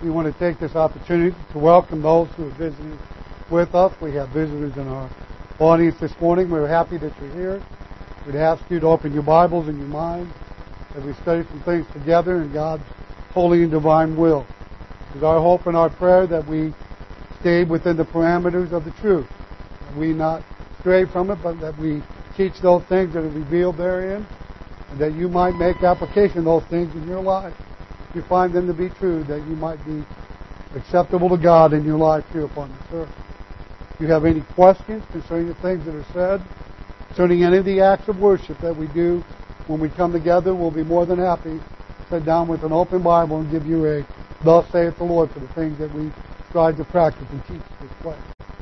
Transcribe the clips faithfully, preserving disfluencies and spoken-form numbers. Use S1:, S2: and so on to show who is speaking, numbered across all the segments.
S1: We want to take this opportunity to welcome those who are visiting with us. We have visitors in our audience this morning. We're happy that you're here. We'd ask you to open your Bibles and your minds as we study some things together in God's holy and divine will. It's our hope and our prayer that we stay within the parameters of the truth. That we not stray from it, but that we teach those things that are revealed therein, and that you might make application of those things in your life. If you find them to be true, that you might be acceptable to God in your life here upon this earth. If you have any questions concerning the things that are said, concerning any of the acts of worship that we do when we come together, we'll be more than happy to sit down with an open Bible and give you a thus saith the Lord for the things that we strive to practice and teach this place.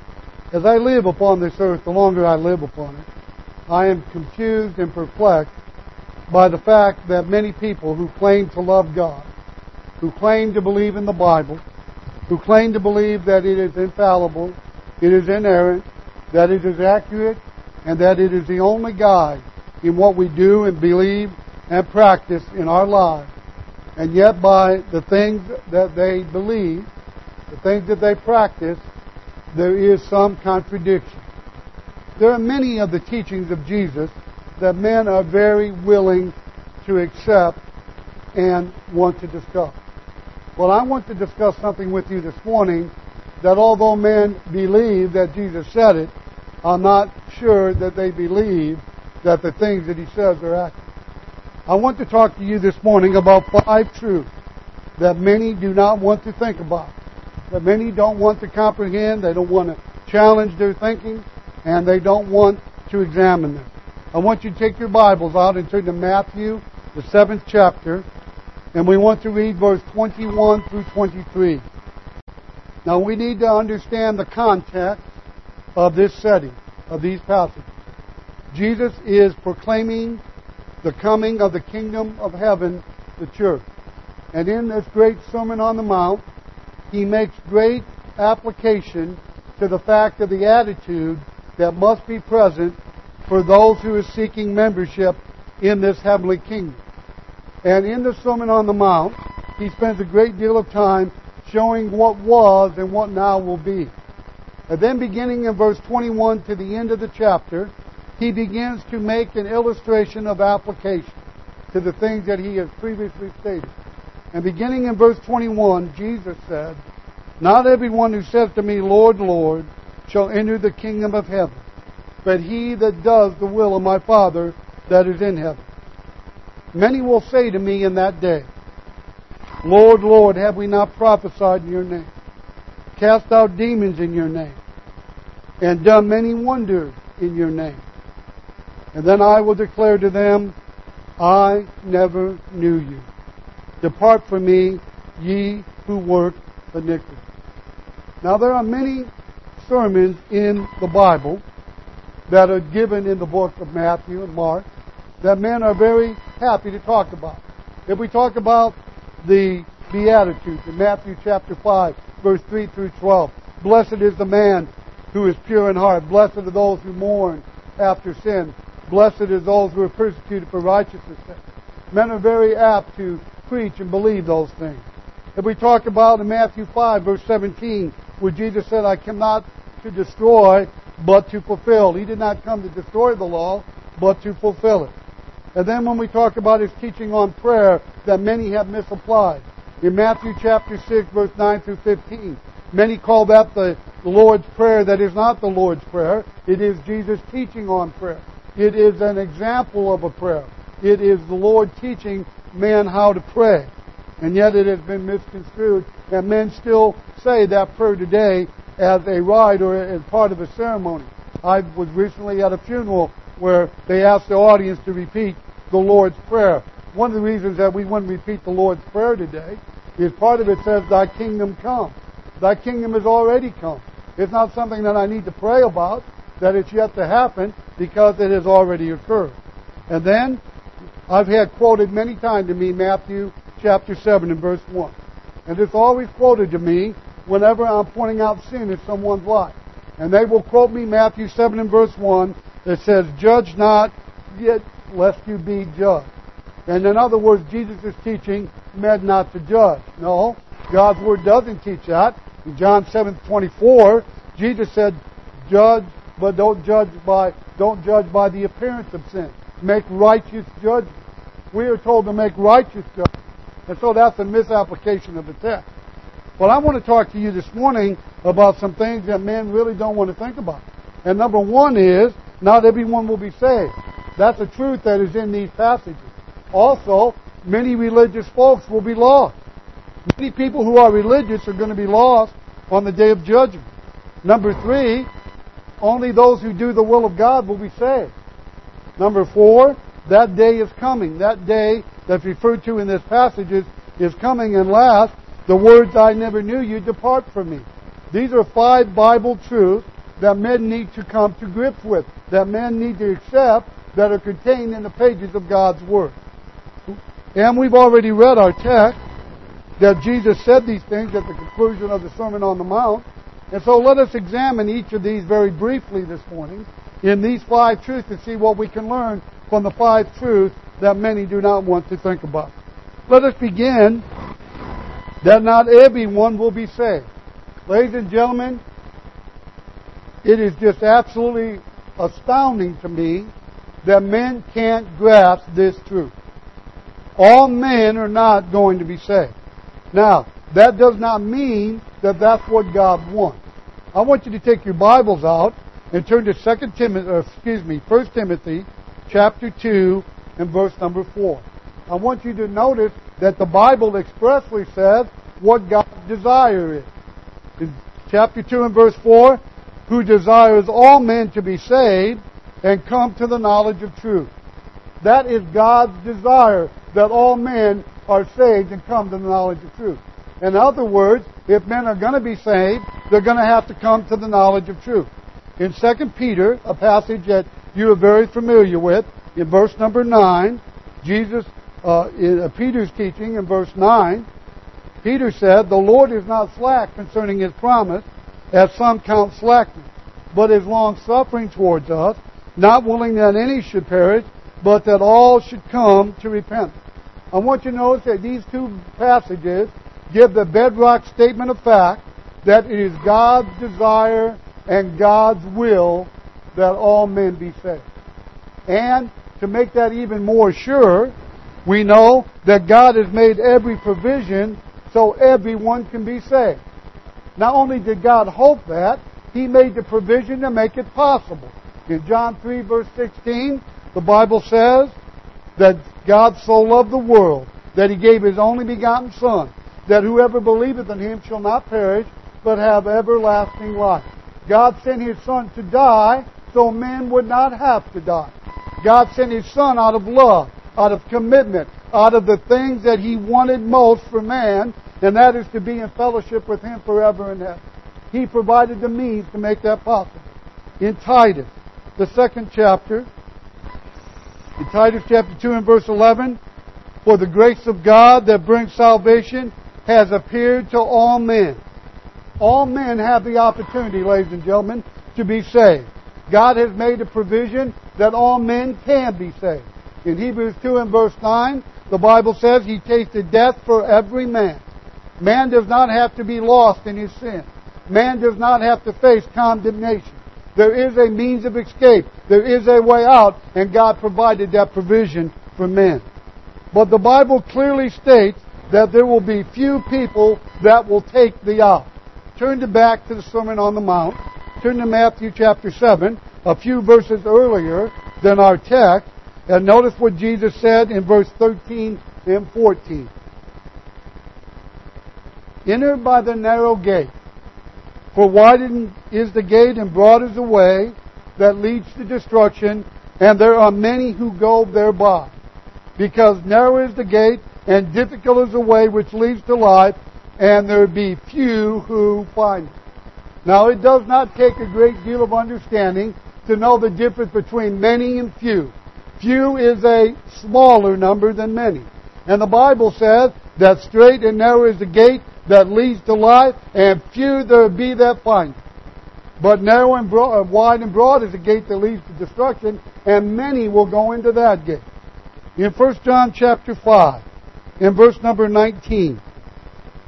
S1: As I live upon this earth, the longer I live upon it, I am confused and perplexed by the fact that many people who claim to love God, who claim to believe in the Bible, who claim to believe that it is infallible, it is inerrant, that it is accurate, and that it is the only guide in what we do and believe and practice in our lives. And yet by the things that they believe, the things that they practice, there is some contradiction. There are many of the teachings of Jesus that men are very willing to accept and want to discuss. Well, I want to discuss something with you this morning that although men believe that Jesus said it, I'm not sure that they believe that the things that He says are accurate. I want to talk to you this morning about five truths that many do not want to think about, that many don't want to comprehend, they don't want to challenge their thinking, and they don't want to examine them. I want you to take your Bibles out and turn to Matthew, the seventh chapter, and we want to read verse twenty-one through twenty-three. Now we need to understand the context of this setting, of these passages. Jesus is proclaiming the coming of the kingdom of heaven, the church. And in this great Sermon on the Mount, He makes great application to the fact of the attitude that must be present for those who are seeking membership in this heavenly kingdom. And in the Sermon on the Mount, He spends a great deal of time showing what was and what now will be. And then beginning in verse twenty-one to the end of the chapter, He begins to make an illustration of application to the things that He has previously stated. And beginning in verse twenty-one, Jesus said, "Not everyone who says to me, Lord, Lord, shall enter the kingdom of heaven, but he that does the will of my Father that is in heaven. Many will say to me in that day, Lord, Lord, have we not prophesied in your name, cast out demons in your name, and done many wonders in your name? And then I will declare to them, I never knew you. Depart from me, ye who work iniquity." Now there are many sermons in the Bible that are given in the book of Matthew and Mark that men are very happy to talk about. If we talk about the Beatitudes in Matthew chapter five, verse three through twelve, blessed is the man who is pure in heart. Blessed are those who mourn after sin. Blessed is those who are persecuted for righteousness' sake. Men are very apt to preach and believe those things. If we talk about in Matthew five, verse seventeen, where Jesus said, I came not to destroy, but to fulfill. He did not come to destroy the law, but to fulfill it. And then when we talk about His teaching on prayer that many have misapplied, in Matthew chapter six, verse nine through fifteen, many call that the Lord's Prayer that is not the Lord's Prayer. It is Jesus' teaching on prayer. It is an example of a prayer. It is the Lord teaching men how to pray. And yet it has been misconstrued, and men still say that prayer today as a rite or as part of a ceremony. I was recently at a funeral where they asked the audience to repeat the Lord's Prayer. One of the reasons that we wouldn't repeat the Lord's Prayer today is part of it says, Thy kingdom come. Thy kingdom has already come. It's not something that I need to pray about, that it's yet to happen, because it has already occurred. And then, I've had quoted many times to me Matthew chapter seven and verse one. And it's always quoted to me whenever I'm pointing out sin in someone's life. And they will quote me Matthew seven and verse one that says, Judge not, yet lest you be judged. And in other words, Jesus is teaching men not to judge. No, God's Word doesn't teach that. In John seven twenty-four, Jesus said, "Judge, but don't judge by don't judge by the appearance of sin. Make righteous judgment." We are told to make righteous judgment, and so that's a misapplication of the text. Well, I want to talk to you this morning about some things that men really don't want to think about. And number one is, not everyone will be saved. That's a truth that is in these passages. Also, many religious folks will be lost. Many people who are religious are going to be lost on the day of judgment. Number three, only those who do the will of God will be saved. Number four, that day is coming. That day that's referred to in this passage is, is coming. And last, the words, "I never knew you, depart from me." These are five Bible truths that men need to come to grips with, that men need to accept, that are contained in the pages of God's Word. And we've already read our text that Jesus said these things at the conclusion of the Sermon on the Mount. And so let us examine each of these very briefly this morning in these five truths to see what we can learn from the five truths that many do not want to think about. Let us begin that not everyone will be saved. Ladies and gentlemen, it is just absolutely astounding to me that men can't grasp this truth. All men are not going to be saved. Now, that does not mean that that's what God wants. I want you to take your Bibles out and turn to Second Timothy, or excuse me, First Timothy, chapter two, and verse number four. I want you to notice that the Bible expressly says what God's desire is. In chapter two and verse four, "Who desires all men to be saved and come to the knowledge of truth." That is God's desire, that all men are saved and come to the knowledge of truth. In other words, if men are going to be saved, they're going to have to come to the knowledge of truth. In Second Peter, a passage that you are very familiar with, in verse number nine, Jesus, uh, in uh, Peter's teaching in verse nine, Peter said, "The Lord is not slack concerning His promise, as some count slackness, but is long-suffering towards us, not willing that any should perish, but that all should come to repentance." I want you to notice that these two passages give the bedrock statement of fact that it is God's desire and God's will that all men be saved. And to make that even more sure, we know that God has made every provision so everyone can be saved. Not only did God hope that, He made the provision to make it possible. In John three, verse sixteen, the Bible says that God so loved the world that He gave His only begotten Son, that whoever believeth in Him shall not perish, but have everlasting life. God sent His Son to die so men would not have to die. God sent His Son out of love, out of commitment, out of the things that He wanted most for man, and that is to be in fellowship with Him forever and ever. He provided the means to make that possible. In Titus, the second chapter, in Titus chapter two and verse eleven, "For the grace of God that brings salvation has appeared to all men." All men have the opportunity, ladies and gentlemen, to be saved. God has made a provision that all men can be saved. In Hebrews two and verse nine, the Bible says He tasted death for every man. Man does not have to be lost in his sin. Man does not have to face condemnation. There is a means of escape. There is a way out, and God provided that provision for men. But the Bible clearly states that there will be few people that will take the out. Turn to back to the Sermon on the Mount. Turn to Matthew chapter seven, a few verses earlier than our text, and notice what Jesus said in verse thirteen and fourteen. "Enter by the narrow gate. For wide is the gate and broad is the way that leads to destruction, and there are many who go thereby. Because narrow is the gate and difficult is the way which leads to life, and there be few who find it." Now, it does not take a great deal of understanding to know the difference between many and few. Few is a smaller number than many. And the Bible says that straight and narrow is the gate that leads to life, and few there be that find it. But narrow and broad, wide and broad is the gate that leads to destruction, and many will go into that gate. In First John chapter five, in verse number nineteen,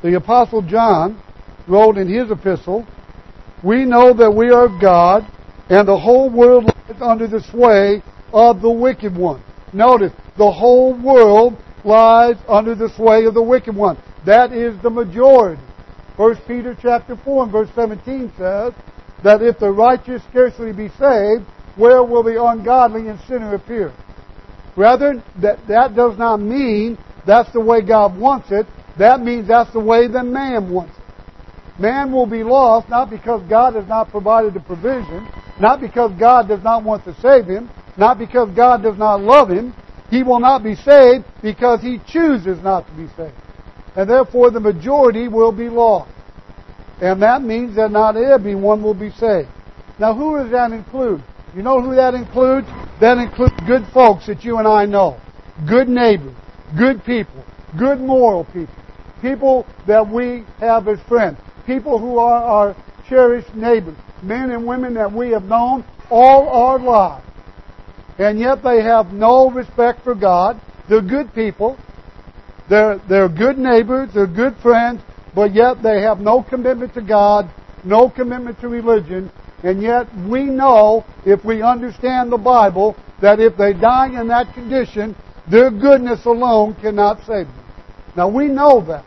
S1: The Apostle John wrote in his epistle, "We know that we are of God, and the whole world lies under the sway of the wicked one." Notice, the whole world lies under the sway of the wicked one. That is the majority. First Peter chapter four and verse seventeen says that if the righteous scarcely be saved, where will the ungodly and sinner appear? Brethren, that, that does not mean that's the way God wants it. That means that's the way that man wants it. Man will be lost not because God has not provided the provision, not because God does not want to save him, not because God does not love him. He will not be saved because he chooses not to be saved. And therefore the majority will be lost. And that means that not everyone will be saved. Now who does that include? You know who that includes? That includes good folks that you and I know. Good neighbors. Good people. Good moral people. People that we have as friends. People who are our cherished neighbors. Men and women that we have known all our lives. And yet they have no respect for God. They're good people. They're, they're good neighbors. They're good friends. But yet they have no commitment to God. No commitment to religion. And yet we know, if we understand the Bible, that if they die in that condition, their goodness alone cannot save them. Now we know that.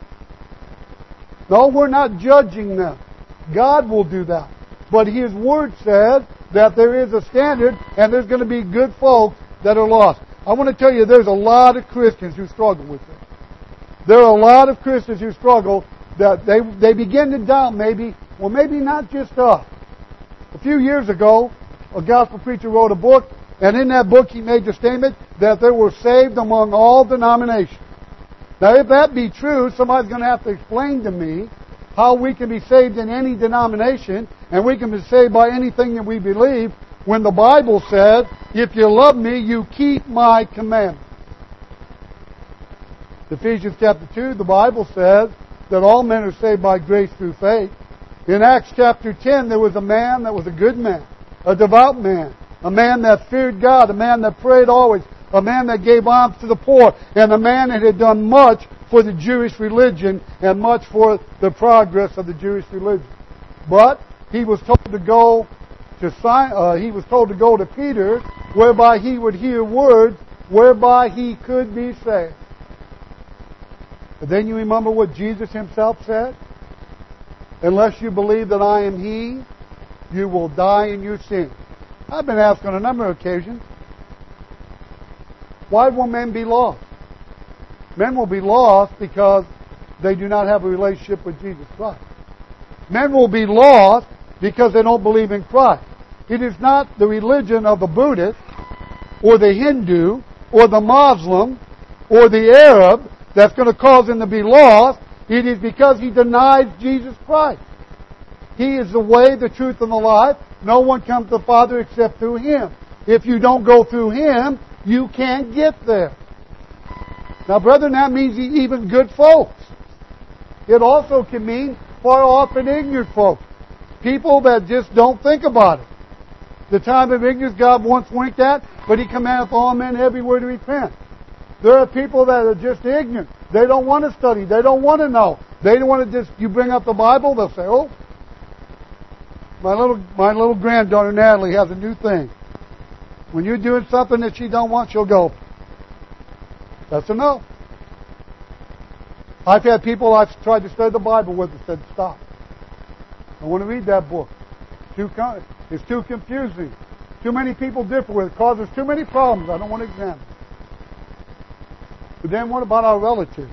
S1: No, we're not judging them. God will do that. But His Word says that there is a standard and there's going to be good folks that are lost. I want to tell you, there's a lot of Christians who struggle with this. There are a lot of Christians who struggle that they, they begin to doubt maybe, well maybe not just us. A few years ago, a gospel preacher wrote a book, and in that book he made the statement that they were saved among all denominations. Now if that be true, somebody's going to have to explain to me how we can be saved in any denomination and we can be saved by anything that we believe when the Bible says, if you love me, you keep my commandments. Ephesians chapter two, the Bible says that all men are saved by grace through faith. In Acts chapter ten, there was a man that was a good man, a devout man, a man that feared God, a man that prayed always, a man that gave alms to the poor, and a man that had done much for the Jewish religion and much for the progress of the Jewish religion. But he was told to go to uh, he was told to go to Peter, whereby he would hear words whereby he could be saved. But then you remember what Jesus Himself said? Unless you believe that I am He, you will die in your sin. I've been asked on a number of occasions, why will men be lost? Men will be lost because they do not have a relationship with Jesus Christ. Men will be lost because they don't believe in Christ. It is not the religion of the Buddhist or the Hindu or the Muslim or the Arab that's going to cause them to be lost. It is because he denies Jesus Christ. He is the way, the truth, and the life. No one comes to the Father except through Him. If you don't go through Him, you can't get there. Now, brethren, that means even good folks. It also can mean far off and ignorant folks. People that just don't think about it. The time of ignorance God once winked at, but He commandeth all men everywhere to repent. There are people that are just ignorant. They don't want to study. They don't want to know. They don't want to just, you bring up the Bible, they'll say, oh, my little my little granddaughter Natalie has a new thing. When you're doing something that she don't want, she'll go, that's a no. I've had people I've tried to study the Bible with and said, stop. I want to read that book. Too con- it's too confusing. Too many people differ with it. It causes too many problems. I don't want to examine it. But then what about our relatives?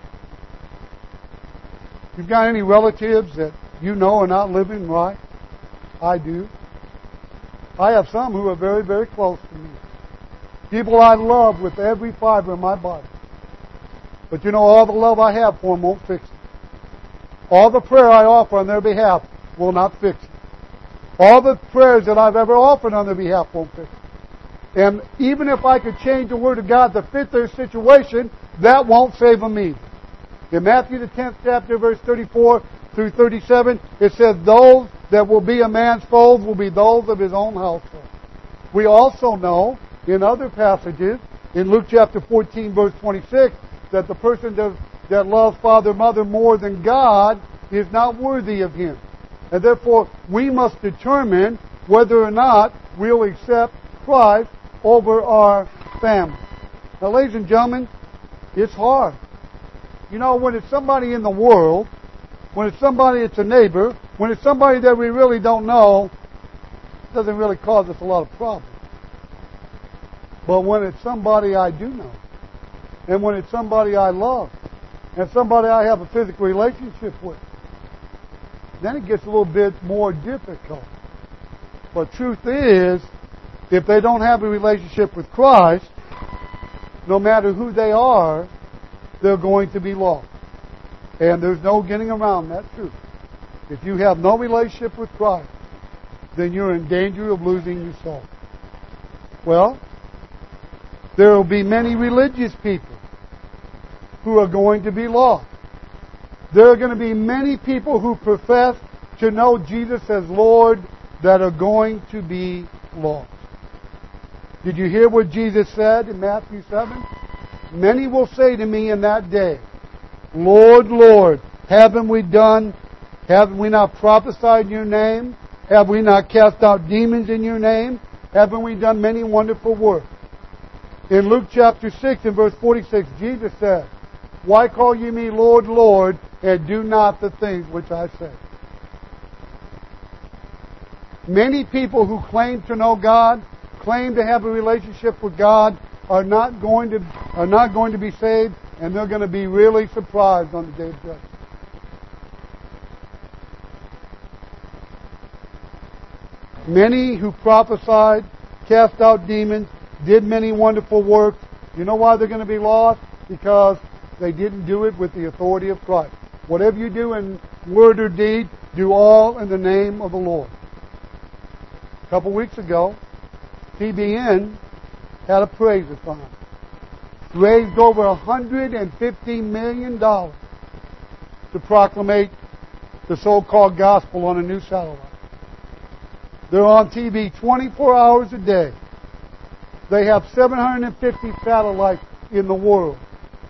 S1: You've got any relatives that you know are not living right? I do. I have some who are very, very close to me. People I love with every fiber of my body. But you know, all the love I have for them won't fix it. All the prayer I offer on their behalf will not fix it. All the prayers that I've ever offered on their behalf won't fix it. And even if I could change the Word of God to fit their situation, that won't save them either. In Matthew the tenth chapter, verse thirty-four through thirty-seven, it says, those that will be a man's foes will be those of his own household. We also know in other passages, in Luke chapter fourteen, verse twenty-six, that the person does, that loves father or mother more than God is not worthy of Him. And therefore, we must determine whether or not we'll accept Christ over our family. Now, ladies and gentlemen, it's hard. You know, when it's somebody in the world, when it's somebody that's a neighbor, when it's somebody that we really don't know, it doesn't really cause us a lot of problems. But when it's somebody I do know, and when it's somebody I love, and somebody I have a physical relationship with, then it gets a little bit more difficult. But truth is, if they don't have a relationship with Christ, no matter who they are, they're going to be lost. And there's no getting around that truth. If you have no relationship with Christ, then you're in danger of losing your soul. Well, there will be many religious people who are going to be lost. There are going to be many people who profess to know Jesus as Lord that are going to be lost. Did you hear what Jesus said in Matthew seven? Many will say to me in that day, Lord, Lord, haven't we done, haven't we not prophesied in your name? Have we not cast out demons in your name? Haven't we done many wonderful works? In Luke chapter six and verse forty-six, Jesus said, why call ye me Lord, Lord, and do not the things which I say? Many people who claim to know God, claim to have a relationship with God, are not going to are not going to be saved, and they're going to be really surprised on the day of judgment. Many who prophesied, cast out demons, did many wonderful works. You know why they're going to be lost? Because they didn't do it with the authority of Christ. Whatever you do in word or deed, do all in the name of the Lord. A couple weeks ago, T B N had a praise-a-thon. Raised over one hundred fifty million dollars to proclamate the so-called gospel on a new satellite. They're on T V twenty-four hours a day. They have seven hundred fifty satellites in the world.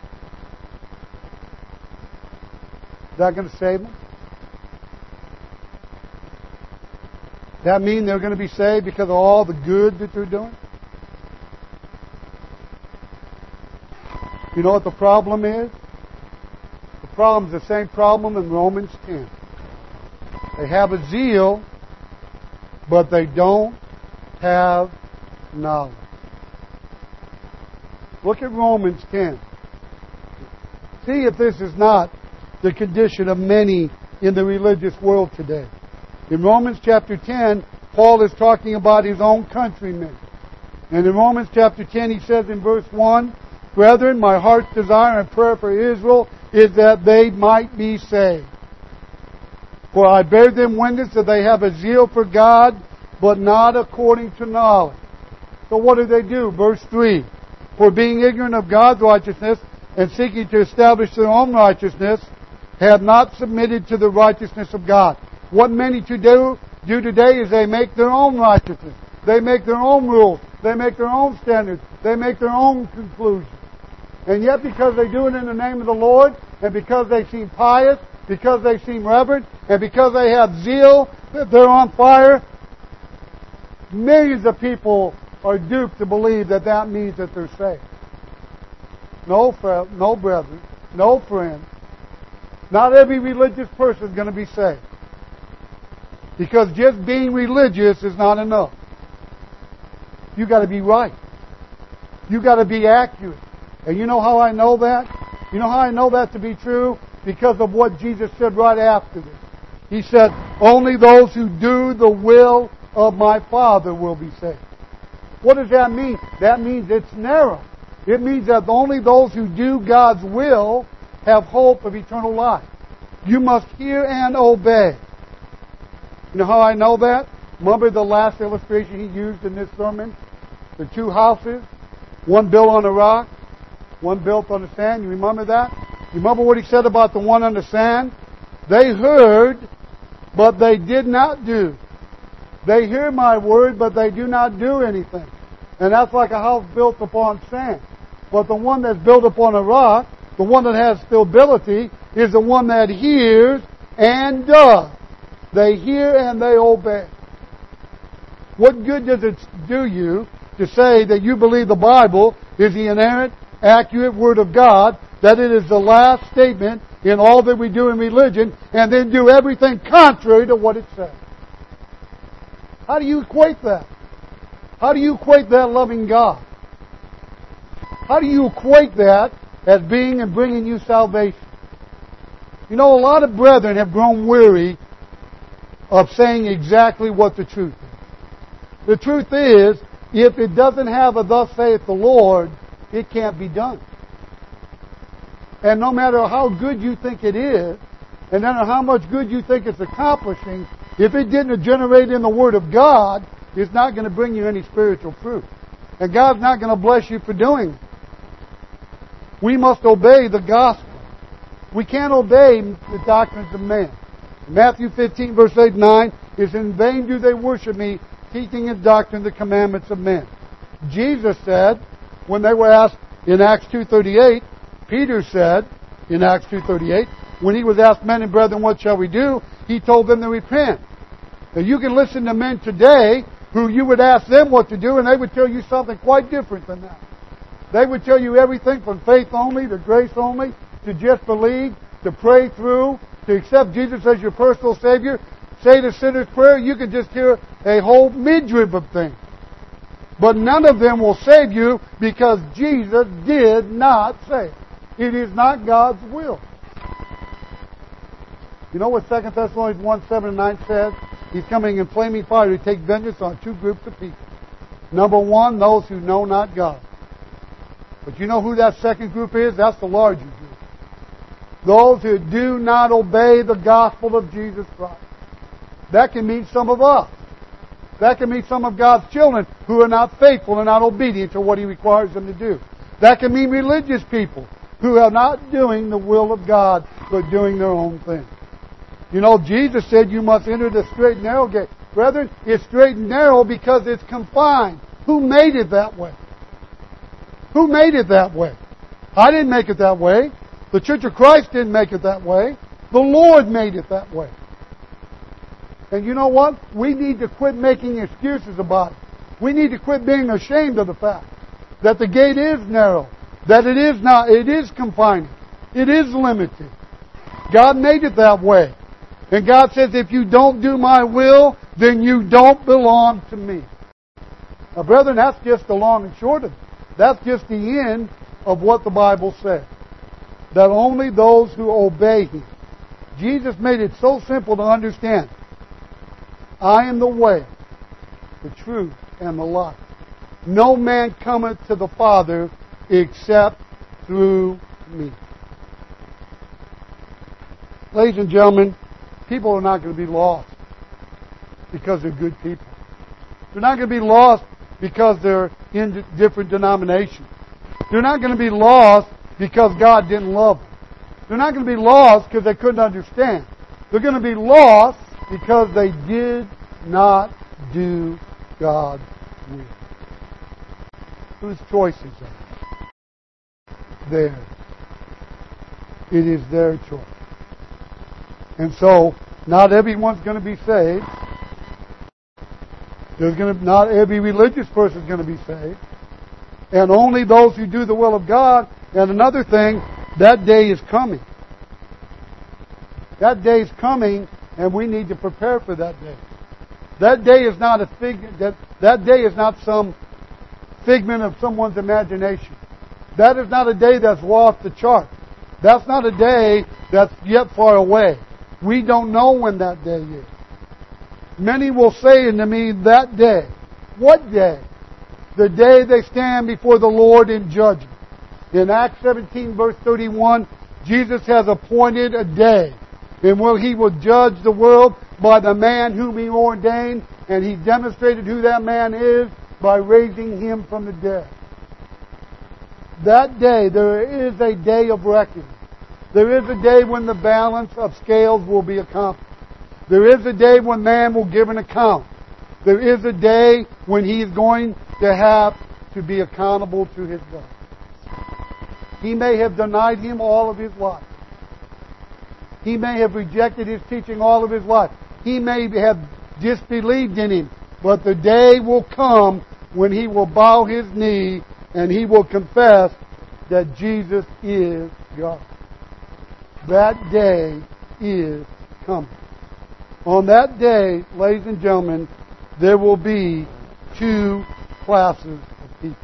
S1: Is that going to save them? Does that mean they're going to be saved because of all the good that they're doing? You know what the problem is? The problem is the same problem in Romans ten. They have a zeal, but they don't have knowledge. Look at Romans ten. See if this is not the condition of many in the religious world today. In Romans chapter ten, Paul is talking about his own countrymen. And in Romans chapter ten, he says in verse one, Brethren, my heart's desire and prayer for Israel is that they might be saved. For I bear them witness that they have a zeal for God, but not according to knowledge. So what do they do? Verse three, For being ignorant of God's righteousness and seeking to establish their own righteousness, have not submitted to the righteousness of God. What many to do, do today is they make their own righteousness. They make their own rules. They make their own standards. They make their own conclusions. And yet because they do it in the name of the Lord, and because they seem pious, because they seem reverent, and because they have zeal, that they're on fire, millions of people are duped to believe that that means that they're saved. No, no brethren, no friends. Not every religious person is going to be saved. Because just being religious is not enough. You've got to be right. You've got to be accurate. And you know how I know that? You know how I know that to be true? Because of what Jesus said right after this. He said, only those who do the will of my Father will be saved. What does that mean? That means it's narrow. It means that only those who do God's will have hope of eternal life. You must hear and obey. You know how I know that? Remember the last illustration he used in this sermon? The two houses, one built on a rock, one built on the sand. You remember that? You remember what he said about the one on the sand? They heard, but they did not do. They hear my word, but they do not do anything. And that's like a house built upon sand. But the one that's built upon a rock, The one that has stability is the one that hears and does. They hear and they obey. What good does it do you to say that you believe the Bible is the inerrant, accurate Word of God, that it is the last statement in all that we do in religion, and then do everything contrary to what it says? How do you equate that? How do you equate that loving God? How do you equate that as being and bringing you salvation? You know, a lot of brethren have grown weary of saying exactly what the truth is. The truth is, if it doesn't have a thus saith the Lord, it can't be done. And no matter how good you think it is, and no matter how much good you think it's accomplishing, if it didn't generate in the Word of God, it's not going to bring you any spiritual fruit. And God's not going to bless you for doing it. We must obey the gospel. We can't obey the doctrines of men. Matthew fifteen, verse eight and nine, is in vain do they worship me, teaching in doctrine the commandments of men. Jesus said, when they were asked in Acts two thirty-eight, Peter said in Acts two thirty-eight, when he was asked, men and brethren, what shall we do? He told them to repent. Now you can listen to men today who you would ask them what to do, and they would tell you something quite different than that. They would tell you everything from faith only to grace only, to just believe, to pray through, to accept Jesus as your personal Savior, say the sinner's prayer. You could just hear a whole midriff of things. But none of them will save you because Jesus did not save. It is not God's will. You know what Second Thessalonians one, seven and nine says? He's coming in flaming fire to take vengeance on two groups of people. Number one, those who know not God. But you know who that second group is? That's the larger group. Those who do not obey the gospel of Jesus Christ. That can mean some of us. That can mean some of God's children who are not faithful and not obedient to what He requires them to do. That can mean religious people who are not doing the will of God, but doing their own thing. You know, Jesus said you must enter the straight and narrow gate. Brethren, it's straight and narrow because it's confined. Who made it that way? Who made it that way? I didn't make it that way. The Church of Christ didn't make it that way. The Lord made it that way. And you know what? We need to quit making excuses about it. We need to quit being ashamed of the fact that the gate is narrow, that it is not, it is confining, it is limited. God made it that way. And God says, if you don't do my will, then you don't belong to me. Now, brethren, that's just the long and short of it. That's just the end of what the Bible says. That only those who obey Him. Jesus made it so simple to understand. I am the way, the truth, and the life. No man cometh to the Father except through me. Ladies and gentlemen, people are not going to be lost because they're good people. They're not going to be lost because they're in different denominations. They're not going to be lost because God didn't love them. They're not going to be lost because they couldn't understand. They're going to be lost because they did not do God's will. Whose choice is that? Theirs. It is their choice. And so, not everyone's going to be saved. There's going to, not every religious person is going to be saved. And only those who do the will of God. And another thing, that day is coming. That day is coming, and we need to prepare for that day. That day is not a fig, that, that day is not some figment of someone's imagination. That is not a day that's off the chart. That's not a day that's yet far away. We don't know when that day is. Many will say unto me that day. What day? The day they stand before the Lord in judgment. In Acts seventeen, verse thirty-one, Jesus has appointed a day in which He will judge the world by the man whom He ordained, and He demonstrated who that man is by raising Him from the dead. That day, there is a day of reckoning. There is a day when the balance of scales will be accomplished. There is a day when man will give an account. There is a day when he is going to have to be accountable to his God. He may have denied Him all of his life. He may have rejected His teaching all of his life. He may have disbelieved in Him. But the day will come when he will bow his knee and he will confess that Jesus is God. That day is coming. On that day, ladies and gentlemen, there will be two classes of people.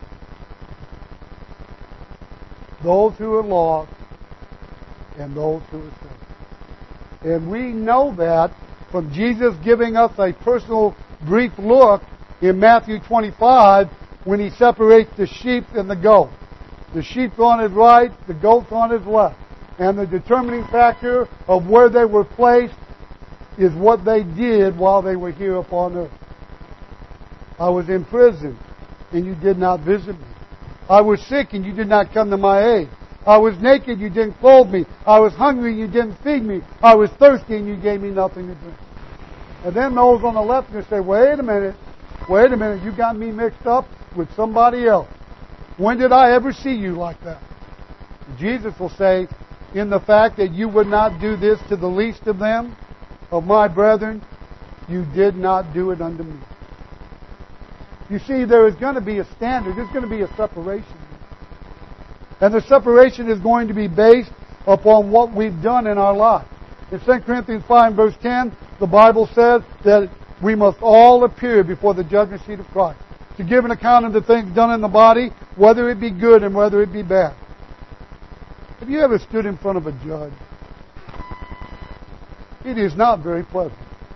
S1: Those who are lost and those who are saved. And we know that from Jesus giving us a personal brief look in Matthew twenty-five when He separates the sheep and the goat. The sheep's on His right, the goat's on His left. And the determining factor of where they were placed is what they did while they were here upon earth. I was in prison and you did not visit me. I was sick and you did not come to my aid. I was naked, you didn't clothe me. I was hungry, you didn't feed me. I was thirsty and you gave me nothing to drink. And then those on the left are going to say, wait a minute, wait a minute, you got me mixed up with somebody else. When did I ever see you like that? Jesus will say, in the fact that you would not do this to the least of them, of my brethren, you did not do it unto me. You see, there is going to be a standard. There's going to be a separation. And the separation is going to be based upon what we've done in our life. In Second Corinthians five, verse ten, the Bible says that we must all appear before the judgment seat of Christ to give an account of the things done in the body, whether it be good and whether it be bad. Have you ever stood in front of a judge? It is not very pleasant.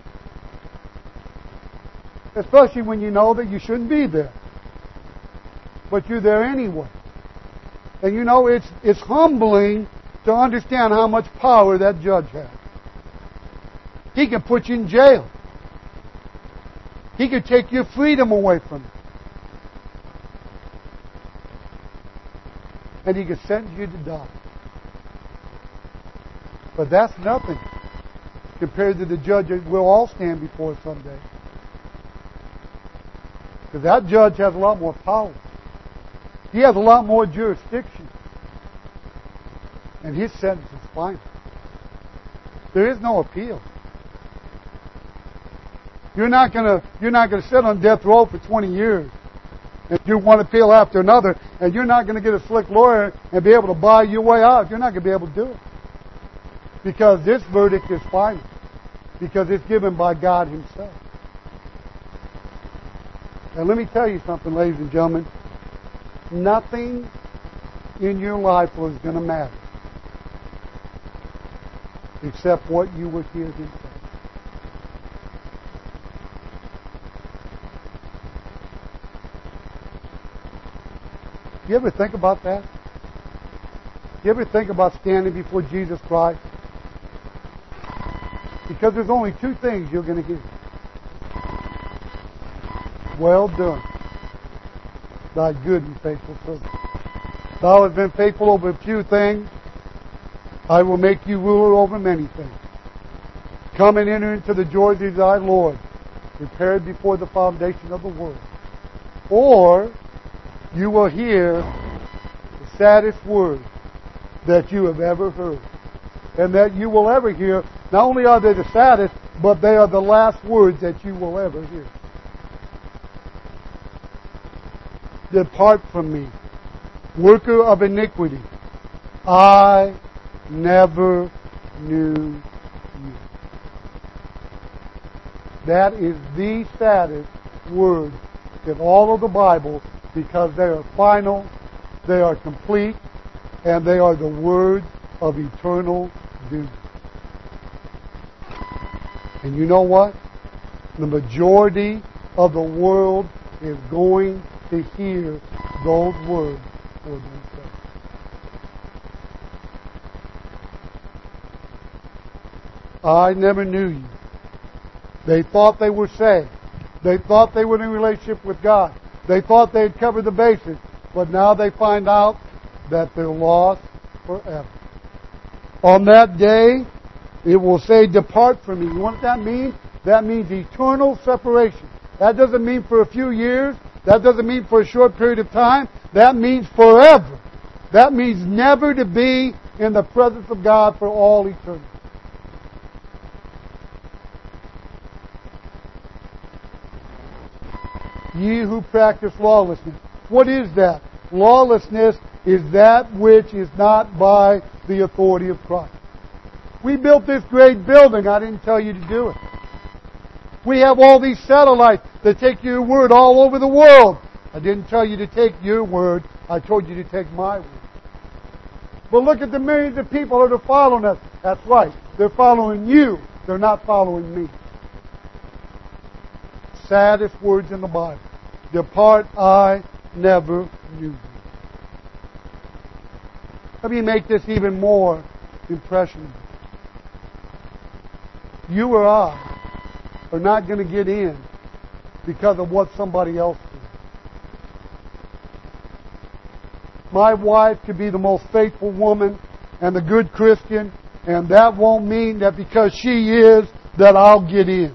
S1: Especially when you know that you shouldn't be there. But you're there anyway. And you know, it's, it's humbling to understand how much power that judge has. He can put you in jail. He could take your freedom away from you. And He could sentence you to die. But that's nothing compared to the judge that we'll all stand before someday. Because that judge has a lot more power. He has a lot more jurisdiction. And his sentence is final. There is no appeal. You're not gonna you're not gonna sit on death row for twenty years and do one appeal after another, and you're not gonna get a slick lawyer and be able to buy your way out. You're not gonna be able to do it. Because this verdict is final. Because it's given by God Himself. And let me tell you something, ladies and gentlemen. Nothing in your life was going to matter except what you were here to say. You ever think about that? You ever think about standing before Jesus Christ? Because there's only two things you're going to hear. Well done, thy good and faithful servant. Thou hast been faithful over a few things. I will make you ruler over many things. Come and enter into the joys of thy Lord, prepared before the foundation of the world. Or you will hear the saddest word that you have ever heard. And that you will ever hear. Not only are they the saddest, but they are the last words that you will ever hear. Depart from me, worker of iniquity. I never knew you. That is the saddest word in all of the Bible, because they are final, they are complete, and they are the words of eternal doom. And you know what? The majority of the world is going to hear those words for themselves. I never knew you. They thought they were saved. They thought they were in a relationship with God. They thought they had covered the bases. But now they find out that they're lost forever. On that day, it will say, depart from me. You know what that means? That means eternal separation. That doesn't mean for a few years. That doesn't mean for a short period of time. That means forever. That means never to be in the presence of God for all eternity. Ye who practice lawlessness. What is that? Lawlessness is that which is not by the authority of Christ. We built this great building. I didn't tell you to do it. We have all these satellites that take your word all over the world. I didn't tell you to take your word. I told you to take my word. But look at the millions of people that are following us. That's right. They're following you. They're not following me. Saddest words in the Bible. Depart, I never knew you. Let me make this even more impressionable. You or I are not going to get in because of what somebody else did. My wife could be the most faithful woman and the good Christian, and that won't mean that because she is, that I'll get in.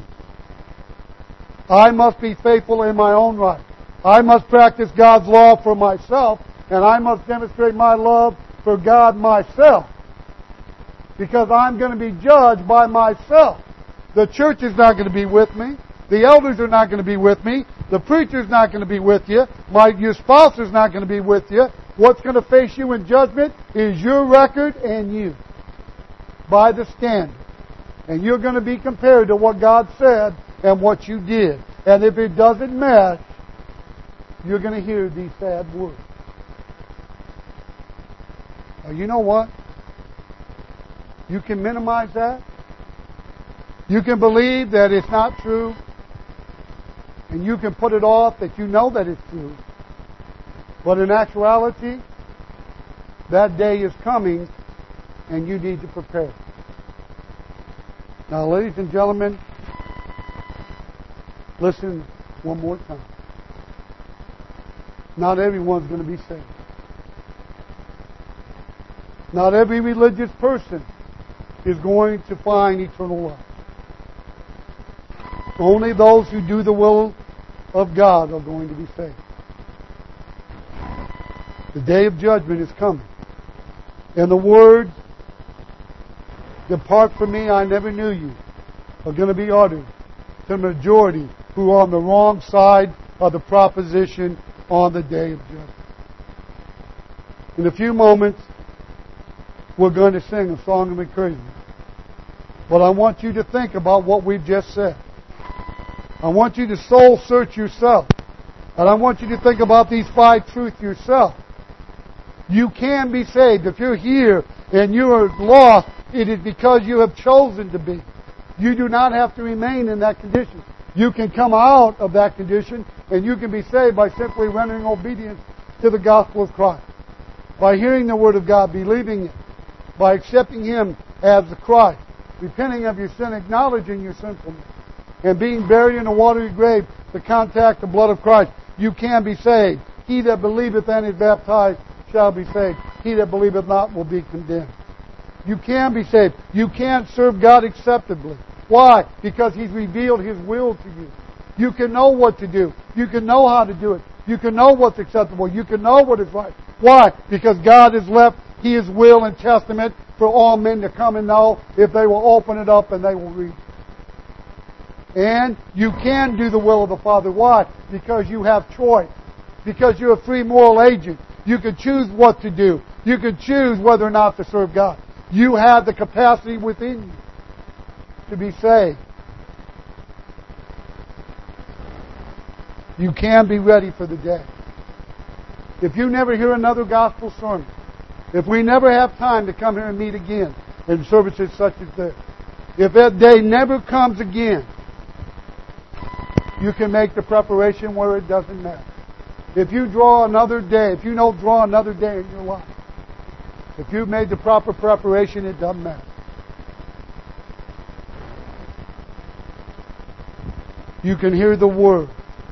S1: I must be faithful in my own right. I must practice God's law for myself, and I must demonstrate my love for God myself. Because I'm going to be judged by myself. The church is not going to be with me. The elders are not going to be with me. The preacher's not going to be with you. My, your spouse is not going to be with you. What's going to face you in judgment is your record and you. By the standard. And you're going to be compared to what God said and what you did. And if it doesn't match, you're going to hear these sad words. Now, you know what? You can minimize that. You can believe that it's not true. And you can put it off that you know that it's true. But in actuality, that day is coming and you need to prepare. Now, ladies and gentlemen, listen one more time. Not everyone's going to be saved. Not every religious person is going to find eternal life. Only those who do the will of God are going to be saved. The day of judgment is coming. And the words, "Depart from me, I never knew you," are going to be uttered to the majority who are on the wrong side of the proposition on the day of judgment. In a few moments, we're going to sing a song of encouragement. But I want you to think about what we've just said. I want you to soul search yourself. And I want you to think about these five truths yourself. You can be saved. If you're here and you are lost, it is because you have chosen to be. You do not have to remain in that condition. You can come out of that condition and you can be saved by simply rendering obedience to the gospel of Christ. By hearing the Word of God, believing it. By accepting Him as the Christ. Repenting of your sin, acknowledging your sinfulness. And being buried in a watery grave to contact the blood of Christ. You can be saved. He that believeth and is baptized shall be saved. He that believeth not will be condemned. You can be saved. You can serve God acceptably. Why? Because He's revealed His will to you. You can know what to do. You can know how to do it. You can know what's acceptable. You can know what is right. Why? Because God has left His will and testament for all men to come and know if they will open it up and they will read. And you can do the will of the Father. Why? Because you have choice. Because you're a free moral agent. You can choose what to do. You can choose whether or not to serve God. You have the capacity within you to be saved. You can be ready for the day. If you never hear another gospel sermon, if we never have time to come here and meet again in services such as this, if that day never comes again, you can make the preparation where it doesn't matter. If you draw another day, if you don't draw another day in your life, if you've made the proper preparation, it doesn't matter. You can hear the word.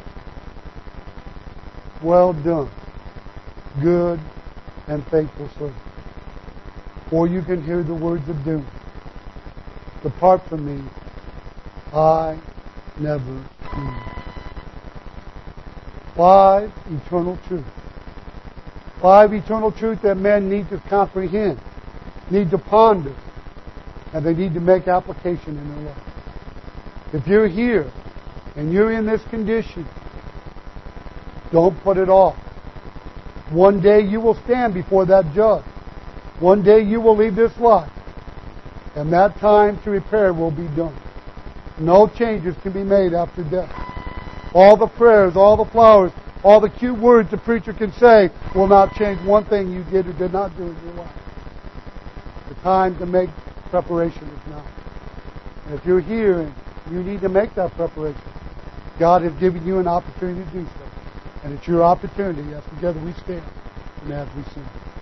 S1: Well done, good and faithful servant. Or you can hear the words of doom. Depart from me, I never knew you. Five eternal truths. Five eternal truths that men need to comprehend, need to ponder, and they need to make application in their life. If you're here and you're in this condition, don't put it off. One day you will stand before that judge. One day you will leave this life. And that time to repair will be done. No changes can be made after death. All the prayers, all the flowers, all the cute words the preacher can say will not change one thing you did or did not do in your life. The time to make preparation is now. And if you're here and you need to make that preparation, God has given you an opportunity to do so. And it's your opportunity as together we stand and as we sing.